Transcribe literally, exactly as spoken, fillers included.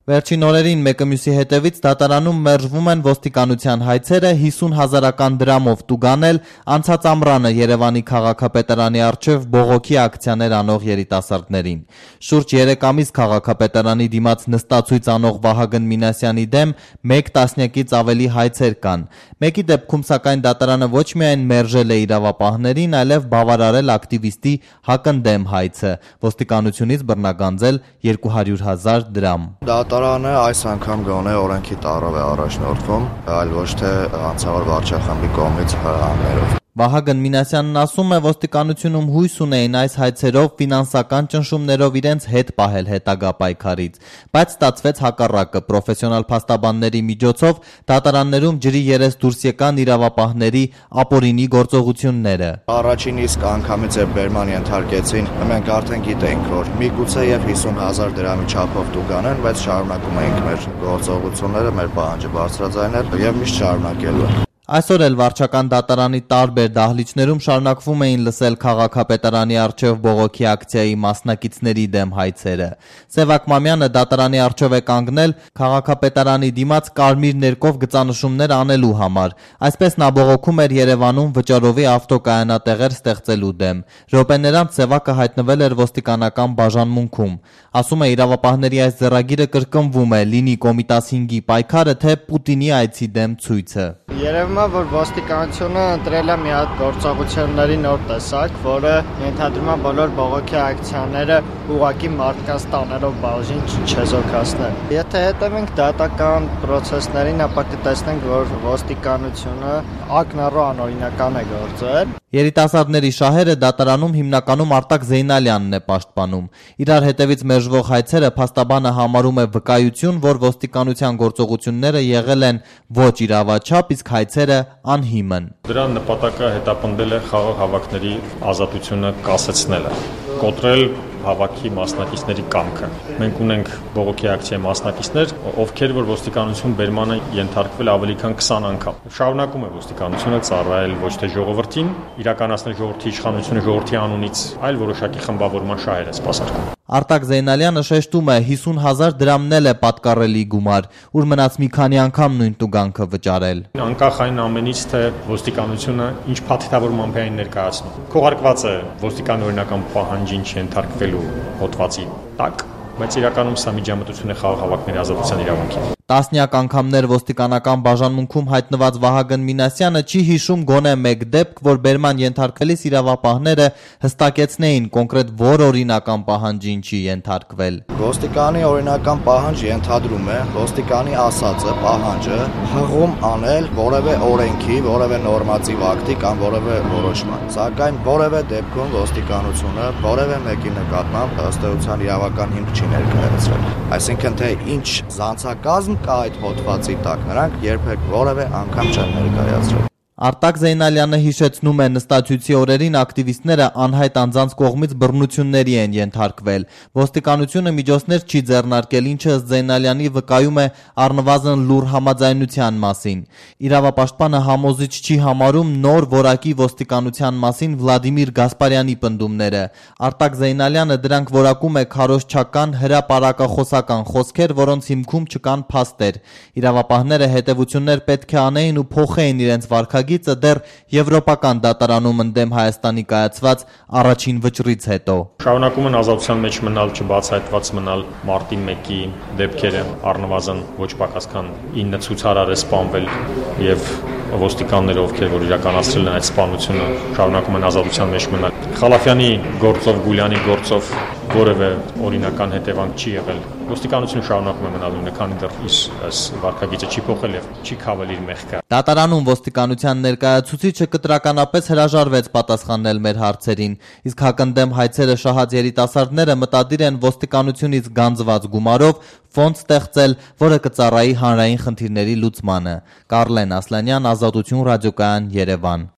Վերջին օրերին մեկը մյուսի հետևից դատարանում մերժվում են ոստիկանության հայցերը հիսուն հազարական դրամով տուգանել անցած ամռանը Երևանի քաղաքապետարանի առջև բողոքի ակցիաներ անող երիտասարդներին։ Շուրջ երեք ամիս քաղաքապետարանի դիմաց նստացույց անող Վահագն Մինասյանի դեմ մեկ տասնյակից ավելի հայցեր կան։ Մեկի դեպքում սակայն դատարանը ոչ միայն մերժել է իրավապահներին, այլև բավարարել ակտիվիստի հակընդդեմ հայցը, ոստիկանությունից բռնագանձել երկու հարյուր հազար դրամ։ Դատարանը այս անգամ գոնե օրենքի տառով է առաջնորդվում, այլ ոչ թե անձնավոր վարչախմբի կողմից հրահանգներով։ Վահագն Մինասյանն ասում է, ոստիկանությունում հույս ունեին այս հայցերով ֆինանսական ճնշումներով իրենց հետ պահել հետագա պայքարից, բայց ստացվեց հակառակը։ Պրոֆեսիոնալ փաստաբանների միջոցով դատարաններում ջրի երես դուրս եկան իրավապահների ապօրինի գործողությունները։ Առաջին իսկ անգամից է բերման ենթարկեցին, մենք արդեն գիտենք, որ միգուցե եւ հիսուն հազար դրամի չափով տուգանեն, բայց շարունակում ենք մեր գործողությունները, մեր պահանջը բարձրաձայնել եւ միշտ շարունակելու։ Այսօր էլ վարչական դատարանի տարբեր դահլիճներում շարունակվում էին լսել քաղաքապետարանի առջև բողոքի ակցիայի մասնակիցների դեմ հայցերը։ Սևակ Մամյանը դատարանի առջև է կանգնել քաղաքապետարանի դիմաց կարմիր ներկով գծանշումներ անելու համար։ Այսպես նա բողոքում էր Երևանում վճարովի ավտոկայանատեղեր ստեղծելու դեմ։ Րոպեներ անց Սևակը հայտնվել էր ոստիկանական բաժանմունքում։ Ասում է, իրավապահների այս ձեռագիրը կրկնվում է լինի Կոմիտաս հինգի պայքարը, թե Պուտինի այցի դեմ ցույցը։ Երևում է, որ ոստիկանությունը ընտրել է մի հատ գործողությունների նոր տեսակ, որը ենթադրում է բոլոր բողոքի ակցիաները ուղղակի մարդկանց տաներով բաժին չեզոքացնել։ Եթե հետևենք դատական պրոցեսներին, ապա կտեսնենք, որ ոստիկանությունը ակնառու անօրինական է գործել։ Երիտասարդների շահերը դատարանում հիմնականում Արտակ Զեյնալյանն է պաշտպանում։ Իրար հետևից մերժվող հայցերը փաստաբանը համարում է վկայություն, որ ոստիկանության գործողությունները եղել են ոչ իրավաչափ, իսկ հայցերը անհիմն։ Դրա նպատակը հետապնդել է խաղաղ հավաքների ազատությունը կասեցնելը, կոտրել հավաքի մասնակիցների կամքը։ Մենք ունենք բողոքի ակցիայի մասնակիցներ, ովքեր որ ոստիկանություն բերմանը ենթարկվել ավելի քան քսան անգամ։ Շարունակում է ոստիկանությունը ծառայել ոչ թե ժողովրդին, իրականացնել ժողովրդի իշխանությունը ժողովրդի անունից, այլ որոշակի խմբավորման շահեր է սպասարկում։ Արտակ Զեյնալյանը շեշտում է, հիսուն հազար դրամն էլ է պատկառելի գումար, ուր մնաց մի քանի անգամ նույն տուգանքը վճարել։ Անկախ այն ամենից, թե ոստիկանությունը ինչ փաթեթավորում ամփային ներկայացնում։ Քողարկված է ոստիկան օրինական պահանջին չենթարկվելու հոդվածի տակ, բայց իրականում սա միջամտություն է խաղաղ հավաքների ազատության իրավունքին։ Տասնյակ անգամներ ոստիկանական բաժանմունքում հայտնված Վահագն Մինասյանը չի հիշում գոնե մեկ դեպք, որ բերման ենթարկվելիս իրավապահները հստակեցնեին կոնկրետ որ օրինական պահանջին չի ենթարկվել։ Ոստիկանի օրինական պահանջ ենթադրում է ոստիկանի ասածը, պահանջը հղում անել որևէ օրենքի, որևէ նորմատիվ ակտի կամ որևէ որոշման։ Սակայն որևէ դեպքում ոստիկանությունը որևէ մեկի նկատմամբ ըստ էության իրավական հիմք չի ներկայացրել։ Այսինքն թե ինչ զանցակազմ կա այդ հոդվածի տակ, նրանք երբեք որևէ անգամ չեն ներկայացրել։ Արտակ Զեյնալյանը հիշեցնում է, նստացույցի օրերին ակտիվիստները անհայտ անձանց կողմից բռնությունների են ենթարկվել։ Ոստիկանությունը միջոցներ չի ձեռնարկել, ինչը ըստ Զեյնալյանի վկայում է առնվազն լուռ համաձայնության մասին։ Իրավապաշտպանը համոզիչ չի համարում նոր որակի ոստիկանության մասին Վլադիմիր Գասպարյանի պնդումները։ Արտակ Զեյնալյանը դրանք որակում է քարոզչական հրապարակախոսական խոսքեր, որոնց հիմքում չկան փաստեր։ Իրավապահները հետևություններ պետք է անեին ու փոխեին իրենց վարքագիծը դեռ եվրոպական դատարանում ընդդեմ Հայաստանի կայացված առաջին վճռից հետո։ Շարունակում են ազատության մեջ մնալ, չբացահայտված մնալ մարտի մեկի դեպքերը, առնվազն ոչ պակաս քան ինը ցուցարար է սպանվել եւ ոստիկանները, ովքեր որ իրականացրել են այդ սպանությունը, շարունակում են ազատության մեջ մնալ։ Խալաֆյանի գործով, Գուլյանի գործով որևէ օրինական հետևանք չի եղել։ Ոստիկանությունը շարունակում է մնալ նույնը, քանի դեռ իր վարքագիծը չի փոխել եւ չի քավել իր մեղքը։ Դատարանում ոստիկանության ներկայացուցիչը կտրականապես հրաժարվեց պատասխանել մեր հարցերին, իսկ հակընդդեմ հայցերը շահած երիտասարդները մտադիր են ոստիկանությունից գանձված գումարով ֆոնդ ստեղծել, որը կծառայի հանրային խնդիրների լուծմանը։ Կարլեն Ասլանյան, Ազատություն ռադիոկայան, Երևան։